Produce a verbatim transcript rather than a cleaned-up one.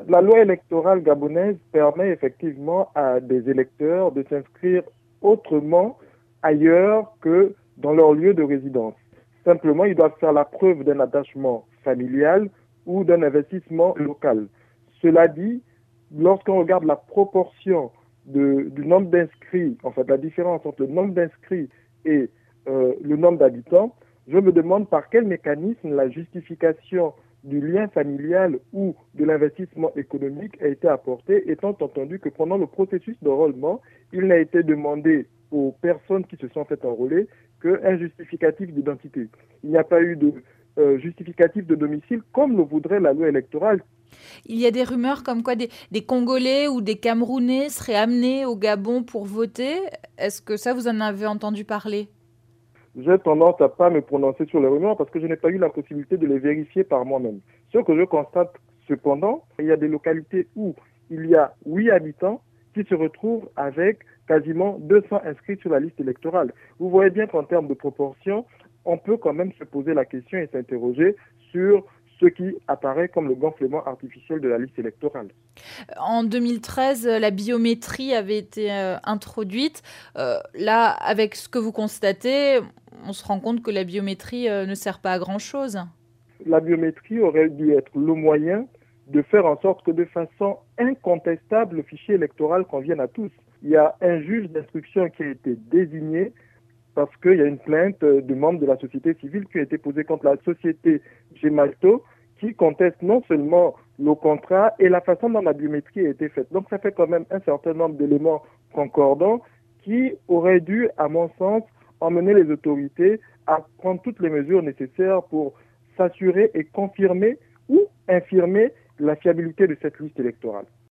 la loi électorale gabonaise permet effectivement à des électeurs de s'inscrire autrement ailleurs que dans leur lieu de résidence. Simplement, ils doivent faire la preuve d'un attachement familial ou d'un investissement local. Cela dit, lorsqu'on regarde la proportion de, du nombre d'inscrits, en fait la différence entre le nombre d'inscrits et euh, le nombre d'habitants, je me demande par quel mécanisme la justification du lien familial ou de l'investissement économique a été apportée, étant entendu que pendant le processus d'enrôlement, il n'a été demandé aux personnes qui se sont fait enrôler qu'un justificatif d'identité. Il n'y a pas eu de euh, justificatif de domicile comme le voudrait la loi électorale. Il y a des rumeurs comme quoi des, des Congolais ou des Camerounais seraient amenés au Gabon pour voter. Est-ce que ça, vous en avez entendu parler? J'ai tendance à ne pas me prononcer sur les rumeurs parce que je n'ai pas eu la possibilité de les vérifier par moi-même. Ce que je constate cependant, il y a des localités où il y a huit habitants qui se retrouvent avec quasiment deux cents inscrits sur la liste électorale. Vous voyez bien qu'en termes de proportion, on peut quand même se poser la question et s'interroger sur ce qui apparaît comme le gonflement artificiel de la liste électorale. En deux mille treize, la biométrie avait été euh, introduite. Euh, là, avec ce que vous constatez, on se rend compte que la biométrie euh, ne sert pas à grand-chose. La biométrie aurait dû être le moyen de faire en sorte que de façon incontestable, le fichier électoral convienne à tous. Il y a un juge d'instruction qui a été désigné parce qu'il y a une plainte de membres de la société civile qui a été posée contre la société Gemalto qui conteste non seulement le contrat et la façon dont la biométrie a été faite. Donc ça fait quand même un certain nombre d'éléments concordants qui auraient dû, à mon sens, emmener les autorités à prendre toutes les mesures nécessaires pour s'assurer et confirmer ou infirmer la fiabilité de cette liste électorale.